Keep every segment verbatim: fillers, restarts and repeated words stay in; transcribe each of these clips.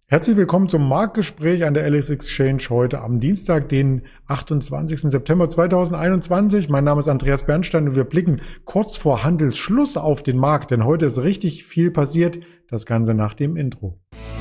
Herzlich willkommen zum Marktgespräch an der L S Exchange heute am Dienstag, den achtundzwanzigsten September zweitausendeinundzwanzig. Mein Name ist Andreas Bernstein und wir blicken kurz vor Handelsschluss auf den Markt, denn heute ist richtig viel passiert. Das Ganze nach dem Intro.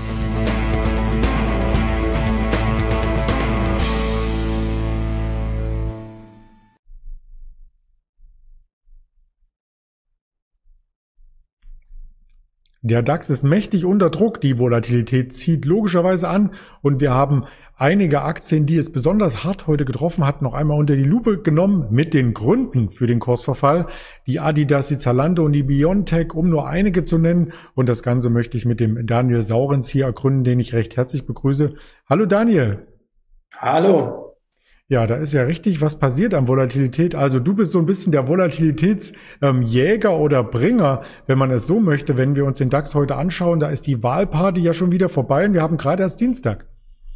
Der DAX ist mächtig unter Druck, die Volatilität zieht logischerweise an und wir haben einige Aktien, die es besonders hart heute getroffen hat, noch einmal unter die Lupe genommen mit den Gründen für den Kursverfall. Die Adidas, die Zalando und die BioNTech, um nur einige zu nennen. Und das Ganze möchte ich mit dem Daniel Saurens hier ergründen, den ich recht herzlich begrüße. Hallo Daniel. Hallo. Ja, da ist ja richtig was passiert an Volatilität. Also du bist so ein bisschen der Volatilitätsjäger ähm, oder Bringer, wenn man es so möchte. Wenn wir uns den DAX heute anschauen, da ist die Wahlparty ja schon wieder vorbei und wir haben gerade erst Dienstag.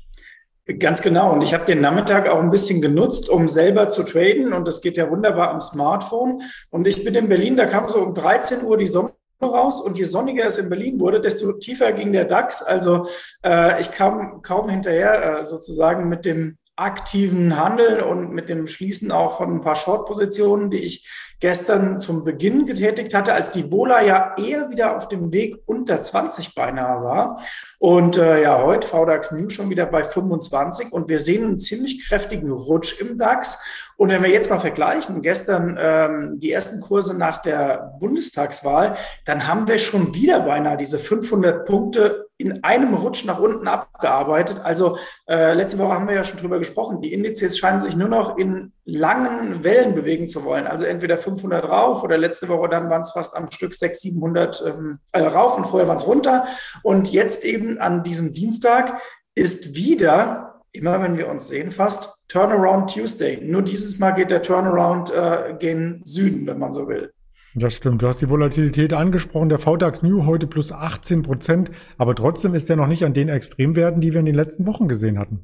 Ganz genau. Und ich habe den Nachmittag auch ein bisschen genutzt, um selber zu traden. Und das geht ja wunderbar am Smartphone. Und ich bin in Berlin, da kam so um dreizehn Uhr die Sonne raus und je sonniger es in Berlin wurde, desto tiefer ging der DAX. Also äh, ich kam kaum hinterher äh, sozusagen mit dem aktiven Handeln und mit dem Schließen auch von ein paar Short-Positionen, die ich gestern zum Beginn getätigt hatte, als die Vola ja eher wieder auf dem Weg unter zwanzig beinahe war. Und äh, ja, heute V DAX New schon wieder bei fünfundzwanzig und wir sehen einen ziemlich kräftigen Rutsch im DAX. Und wenn wir jetzt mal vergleichen, gestern ähm, die ersten Kurse nach der Bundestagswahl, dann haben wir schon wieder beinahe diese fünfhundert Punkte in einem Rutsch nach unten abgearbeitet. Also äh, letzte Woche haben wir ja schon drüber gesprochen, die Indizes scheinen sich nur noch in langen Wellen bewegen zu wollen. Also entweder fünfhundert rauf oder letzte Woche dann waren es fast am Stück sechshundert, siebenhundert ähm, äh, rauf und vorher waren es runter. Und jetzt eben an diesem Dienstag ist wieder, immer wenn wir uns sehen fast, Turnaround Tuesday. Nur dieses Mal geht der Turnaround äh, gen Süden, wenn man so will. Das stimmt. Du hast die Volatilität angesprochen. Der V DAX New heute plus achtzehn Prozent. Aber trotzdem ist er noch nicht an den Extremwerten, die wir in den letzten Wochen gesehen hatten.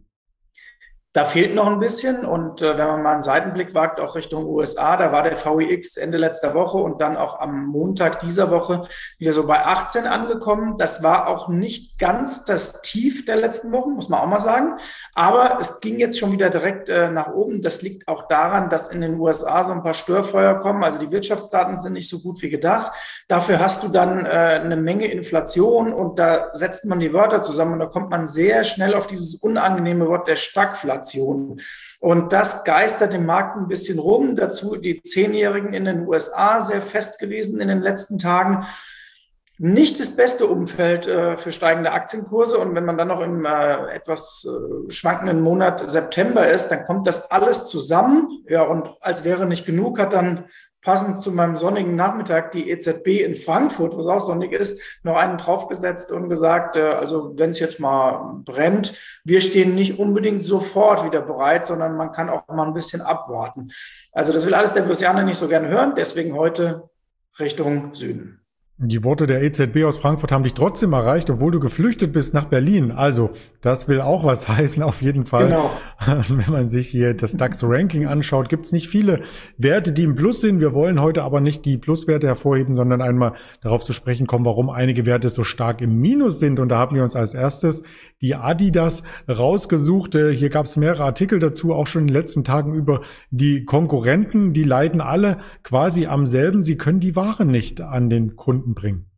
Da fehlt noch ein bisschen und äh, wenn man mal einen Seitenblick wagt, auch Richtung U S A, da war der V I X Ende letzter Woche und dann auch am Montag dieser Woche wieder so bei achtzehn angekommen. Das war auch nicht ganz das Tief der letzten Wochen, muss man auch mal sagen. Aber es ging jetzt schon wieder direkt äh, nach oben. Das liegt auch daran, dass in den U S A so ein paar Störfeuer kommen. Also die Wirtschaftsdaten sind nicht so gut wie gedacht. Dafür hast du dann äh, eine Menge Inflation und da setzt man die Wörter zusammen und da kommt man sehr schnell auf dieses unangenehme Wort der Stagflation. Und das geistert im Markt ein bisschen rum. Dazu die Zehnjährigen in den U S A sehr fest gewesen in den letzten Tagen. Nicht das beste Umfeld äh, für steigende Aktienkurse. Und wenn man dann noch im äh, etwas äh, schwankenden Monat September ist, dann kommt das alles zusammen. Ja, und als wäre nicht genug, hat dann passend zu meinem sonnigen Nachmittag die E Z B in Frankfurt, wo es auch sonnig ist, noch einen draufgesetzt und gesagt, also wenn es jetzt mal brennt, wir stehen nicht unbedingt sofort wieder bereit, sondern man kann auch mal ein bisschen abwarten. Also das will alles der Börsianer nicht so gerne hören, deswegen heute Richtung Süden. Die Worte der E Z B aus Frankfurt haben dich trotzdem erreicht, obwohl du geflüchtet bist nach Berlin. Also, das will auch was heißen, auf jeden Fall. Genau. Wenn man sich hier das DAX-Ranking anschaut, gibt es nicht viele Werte, die im Plus sind. Wir wollen heute aber nicht die Pluswerte hervorheben, sondern einmal darauf zu sprechen kommen, warum einige Werte so stark im Minus sind. Und da haben wir uns als erstes die Adidas rausgesucht. Hier gab es mehrere Artikel dazu, auch schon in den letzten Tagen über die Konkurrenten. Die leiden alle quasi am selben. Sie können die Ware nicht an den Kunden bringen.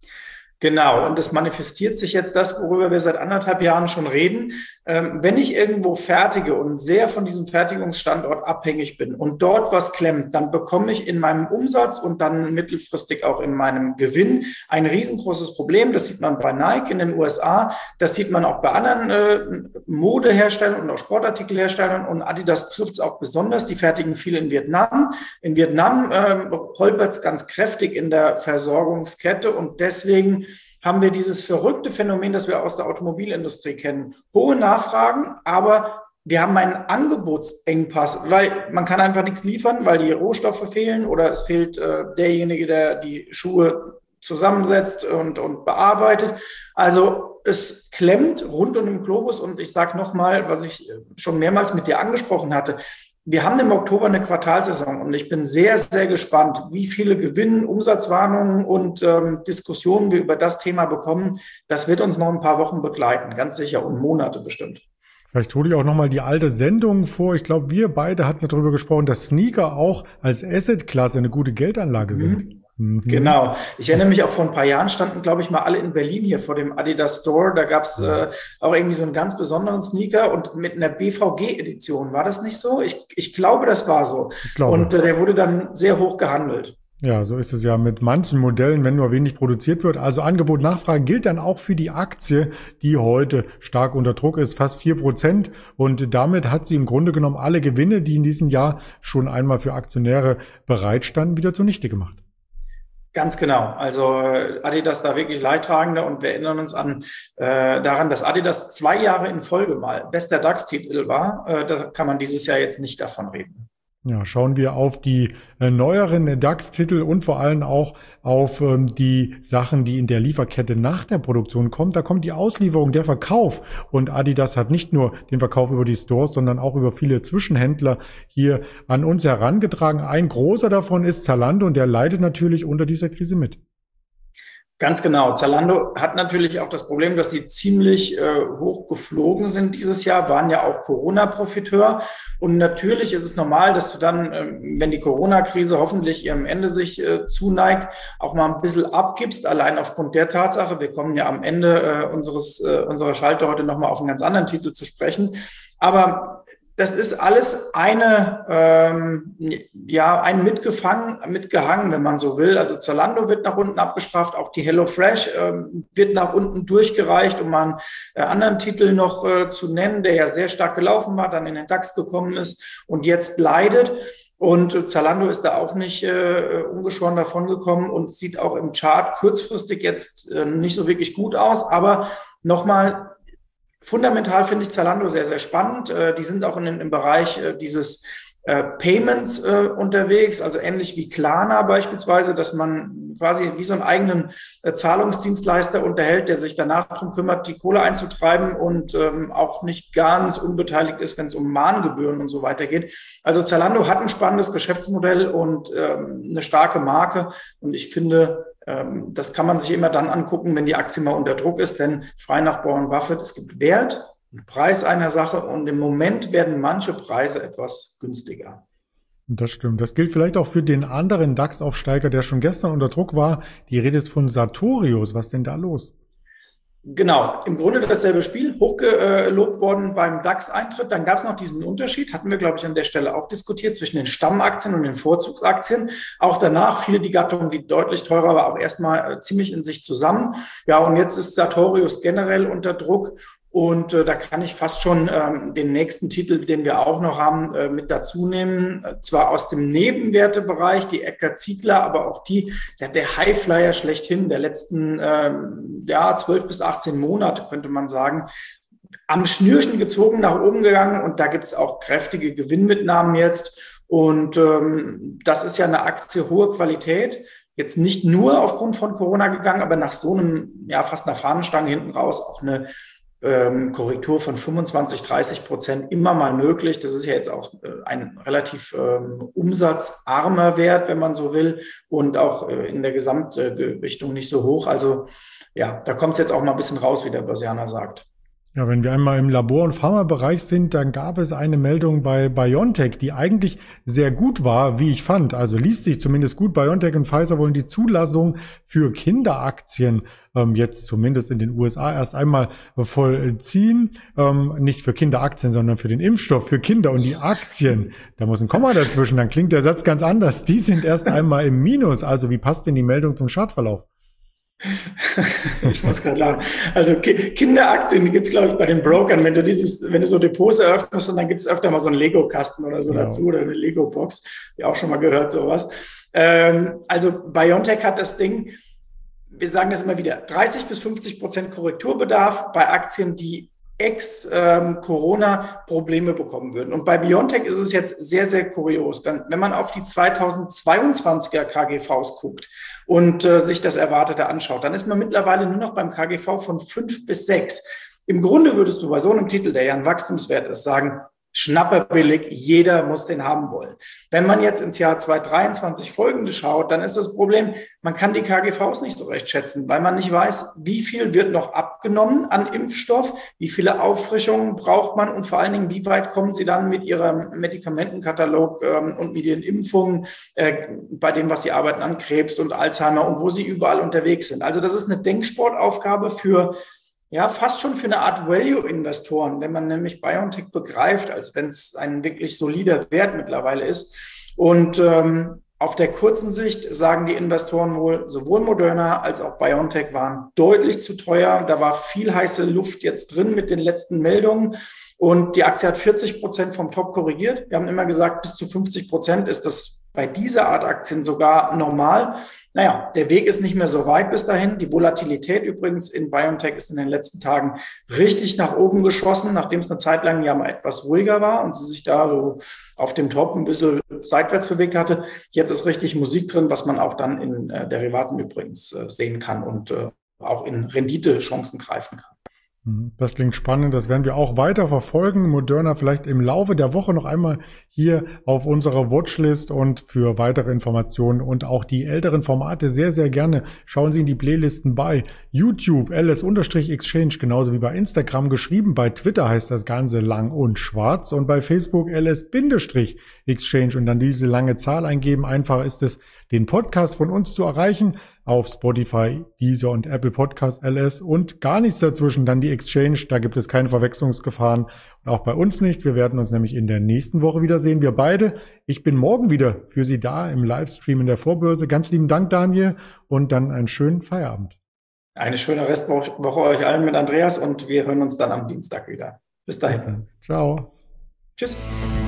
Genau, und es manifestiert sich jetzt das, worüber wir seit anderthalb Jahren schon reden. Ähm, wenn ich irgendwo fertige und sehr von diesem Fertigungsstandort abhängig bin und dort was klemmt, dann bekomme ich in meinem Umsatz und dann mittelfristig auch in meinem Gewinn ein riesengroßes Problem. Das sieht man bei Nike in den U S A, das sieht man auch bei anderen äh, Modeherstellern und auch Sportartikelherstellern und Adidas trifft es auch besonders. Die fertigen viel in Vietnam. In Vietnam äh, holpert es ganz kräftig in der Versorgungskette und deswegen haben wir dieses verrückte Phänomen, das wir aus der Automobilindustrie kennen. Hohe Nachfragen, aber wir haben einen Angebotsengpass, weil man kann einfach nichts liefern, weil die Rohstoffe fehlen oder es fehlt äh, derjenige, der die Schuhe zusammensetzt und, und bearbeitet. Also es klemmt rund um den Globus und ich sage nochmal, was ich schon mehrmals mit dir angesprochen hatte, Wir haben im Oktober eine Quartalsaison und ich bin sehr, sehr gespannt, wie viele Gewinn-, Umsatzwarnungen und ähm, Diskussionen wir über das Thema bekommen. Das wird uns noch ein paar Wochen begleiten, ganz sicher, und Monate bestimmt. Vielleicht hole ich auch nochmal die alte Sendung vor. Ich glaube, wir beide hatten darüber gesprochen, dass Sneaker auch als Asset-Klasse eine gute Geldanlage sind. Mhm. Mhm. Genau. Ich erinnere mich auch, vor ein paar Jahren standen, glaube ich, mal alle in Berlin hier vor dem Adidas Store. Da gab es äh, auch irgendwie so einen ganz besonderen Sneaker und mit einer B V G-Edition. War das nicht so? Ich, ich glaube, das war so. Ich glaube. Und äh, der wurde dann sehr hoch gehandelt. Ja, so ist es ja mit manchen Modellen, wenn nur wenig produziert wird. Also Angebot, Nachfrage gilt dann auch für die Aktie, die heute stark unter Druck ist, fast vier Prozent. Und damit hat sie im Grunde genommen alle Gewinne, die in diesem Jahr schon einmal für Aktionäre bereitstanden, wieder zunichte gemacht. Ganz genau. Also Adidas da wirklich Leidtragende, und wir erinnern uns an äh, daran, dass Adidas zwei Jahre in Folge mal bester DAX-Titel war. Äh, da kann man dieses Jahr jetzt nicht davon reden. Ja, schauen wir auf die äh, neueren DAX-Titel und vor allem auch auf ähm, die Sachen, die in der Lieferkette nach der Produktion kommen. Da kommt die Auslieferung, der Verkauf. Und Adidas hat nicht nur den Verkauf über die Stores, sondern auch über viele Zwischenhändler hier an uns herangetragen. Ein großer davon ist Zalando, und der leidet natürlich unter dieser Krise mit. Ganz genau. Zalando hat natürlich auch das Problem, dass sie ziemlich äh, hoch geflogen sind dieses Jahr, waren ja auch Corona-Profiteur. Und natürlich ist es normal, dass du dann, äh, wenn die Corona-Krise hoffentlich ihrem Ende sich äh, zuneigt, auch mal ein bisschen abgibst, allein aufgrund der Tatsache. Wir kommen ja am Ende äh, unseres äh, unserer Schalte heute nochmal auf einen ganz anderen Titel zu sprechen. Aber das ist alles eine, ähm, ja, ein mitgefangen, mitgehangen, wenn man so will. Also Zalando wird nach unten abgestraft, auch die HelloFresh ähm, wird nach unten durchgereicht, um mal einen äh, anderen Titel noch äh, zu nennen, der ja sehr stark gelaufen war, dann in den DAX gekommen ist und jetzt leidet. Und Zalando ist da auch nicht äh, ungeschoren davon gekommen und sieht auch im Chart kurzfristig jetzt äh, nicht so wirklich gut aus. Aber nochmal, fundamental finde ich Zalando sehr, sehr spannend. Äh, die sind auch in, im Bereich äh, dieses äh, Payments äh, unterwegs, also ähnlich wie Klarna beispielsweise, dass man quasi wie so einen eigenen äh, Zahlungsdienstleister unterhält, der sich danach darum kümmert, die Kohle einzutreiben und ähm, auch nicht ganz unbeteiligt ist, wenn es um Mahngebühren und so weiter geht. Also Zalando hat ein spannendes Geschäftsmodell und ähm, eine starke Marke, und ich finde, das kann man sich immer dann angucken, wenn die Aktie mal unter Druck ist, denn frei nach Warren Buffett, es gibt Wert, einen Preis einer Sache, und im Moment werden manche Preise etwas günstiger. Das stimmt. Das gilt vielleicht auch für den anderen DAX-Aufsteiger, der schon gestern unter Druck war. Die Rede ist von Sartorius. Was ist denn da los? Genau, im Grunde dasselbe Spiel, hochgelobt worden beim DAX-Eintritt. Dann gab es noch diesen Unterschied, hatten wir, glaube ich, an der Stelle auch diskutiert, zwischen den Stammaktien und den Vorzugsaktien. Auch danach fiel die Gattung, die deutlich teurer war, auch erstmal ziemlich in sich zusammen. Ja, und jetzt ist Sartorius generell unter Druck. Und äh, da kann ich fast schon ähm, den nächsten Titel, den wir auch noch haben, äh, mit dazu nehmen. Zwar aus dem Nebenwertebereich, die Eckert Ziegler, aber auch die, der, der Highflyer schlechthin der letzten ähm, ja, zwölf bis achtzehn Monate, könnte man sagen, am Schnürchen gezogen, nach oben gegangen. Und da gibt es auch kräftige Gewinnmitnahmen jetzt. Und ähm, das ist ja eine Aktie hohe Qualität. Jetzt nicht nur aufgrund von Corona gegangen, aber nach so einem, ja, fast einer Fahnenstange hinten raus auch eine Ähm, Korrektur von fünfundzwanzig, dreißig Prozent immer mal möglich. Das ist ja jetzt auch äh, ein relativ ähm, umsatzarmer Wert, wenn man so will, und auch äh, in der Gesamtgewichtung nicht so hoch. Also ja, da kommt es jetzt auch mal ein bisschen raus, wie der Börsianer sagt. Ja, wenn wir einmal im Labor- und Pharmabereich sind, dann gab es eine Meldung bei BioNTech, die eigentlich sehr gut war, wie ich fand. Also liest sich zumindest gut. BioNTech und Pfizer wollen die Zulassung für Kinderaktien ähm, jetzt zumindest in den U S A erst einmal vollziehen. Ähm, nicht für Kinderaktien, sondern für den Impfstoff für Kinder und die Aktien. Da muss ein Komma dazwischen, dann klingt der Satz ganz anders. Die sind erst einmal im Minus. Also wie passt denn die Meldung zum Chartverlauf? Ich muss gerade lachen. Also Kinderaktien, die gibt es, glaube ich, bei den Brokern. Wenn du dieses, wenn du so Depots eröffnest, und dann gibt es öfter mal so einen Lego-Kasten oder so, ja, dazu, oder eine Lego-Box. Ich auch schon mal gehört, sowas. Ähm, also BioNTech hat das Ding, wir sagen das immer wieder, dreißig bis fünfzig Prozent Korrekturbedarf bei Aktien, die ex-Corona Probleme bekommen würden. Und bei BioNTech ist es jetzt sehr, sehr kurios. Denn wenn man auf die zweitausendzweiundzwanziger K G Vs guckt und äh, sich das Erwartete anschaut, dann ist man mittlerweile nur noch beim K G V von fünf bis sechs. Im Grunde würdest du bei so einem Titel, der ja ein Wachstumswert ist, sagen, schnapperbillig, jeder muss den haben wollen. Wenn man jetzt ins Jahr zweitausenddreiundzwanzig folgende schaut, dann ist das Problem, man kann die K G Vs nicht so recht schätzen, weil man nicht weiß, wie viel wird noch abgenommen an Impfstoff, wie viele Auffrischungen braucht man und vor allen Dingen, wie weit kommen Sie dann mit Ihrem Medikamentenkatalog ähm, und mit Ihren Impfungen äh, bei dem, was Sie arbeiten an Krebs und Alzheimer und wo Sie überall unterwegs sind. Also das ist eine Denksportaufgabe für Ja, fast schon für eine Art Value-Investoren, wenn man nämlich BioNTech begreift, als wenn es ein wirklich solider Wert mittlerweile ist. Und ähm, auf der kurzen Sicht sagen die Investoren wohl, sowohl Moderna als auch BioNTech waren deutlich zu teuer. Da war viel heiße Luft jetzt drin mit den letzten Meldungen. Und die Aktie hat vierzig Prozent vom Top korrigiert. Wir haben immer gesagt, bis zu fünfzig Prozent ist das bei dieser Art Aktien sogar normal. Naja, der Weg ist nicht mehr so weit bis dahin. Die Volatilität übrigens in BioNTech ist in den letzten Tagen richtig nach oben geschossen, nachdem es eine Zeit lang ja mal etwas ruhiger war und sie sich da so auf dem Top ein bisschen seitwärts bewegt hatte. Jetzt ist richtig Musik drin, was man auch dann in äh, Derivaten übrigens äh, sehen kann und äh, auch in Renditechancen greifen kann. Das klingt spannend, das werden wir auch weiter verfolgen. Moderna vielleicht im Laufe der Woche noch einmal hier auf unserer Watchlist und für weitere Informationen und auch die älteren Formate sehr, sehr gerne schauen Sie in die Playlisten bei YouTube, L S-Exchange, genauso wie bei Instagram geschrieben. Bei Twitter heißt das Ganze lang und schwarz und bei Facebook L S-Exchange und dann diese lange Zahl eingeben. Einfach ist es, den Podcast von uns zu erreichen auf Spotify, Deezer und Apple Podcast L S und gar nichts dazwischen, dann die Exchange, da gibt es keine Verwechslungsgefahren und auch bei uns nicht. Wir werden uns nämlich in der nächsten Woche wiedersehen, wir beide. Ich bin morgen wieder für Sie da im Livestream in der Vorbörse. Ganz lieben Dank, Daniel, und dann einen schönen Feierabend. Eine schöne Restwoche euch allen mit Andreas und wir hören uns dann am Dienstag wieder. Bis dahin. Bis dann. Ciao. Tschüss.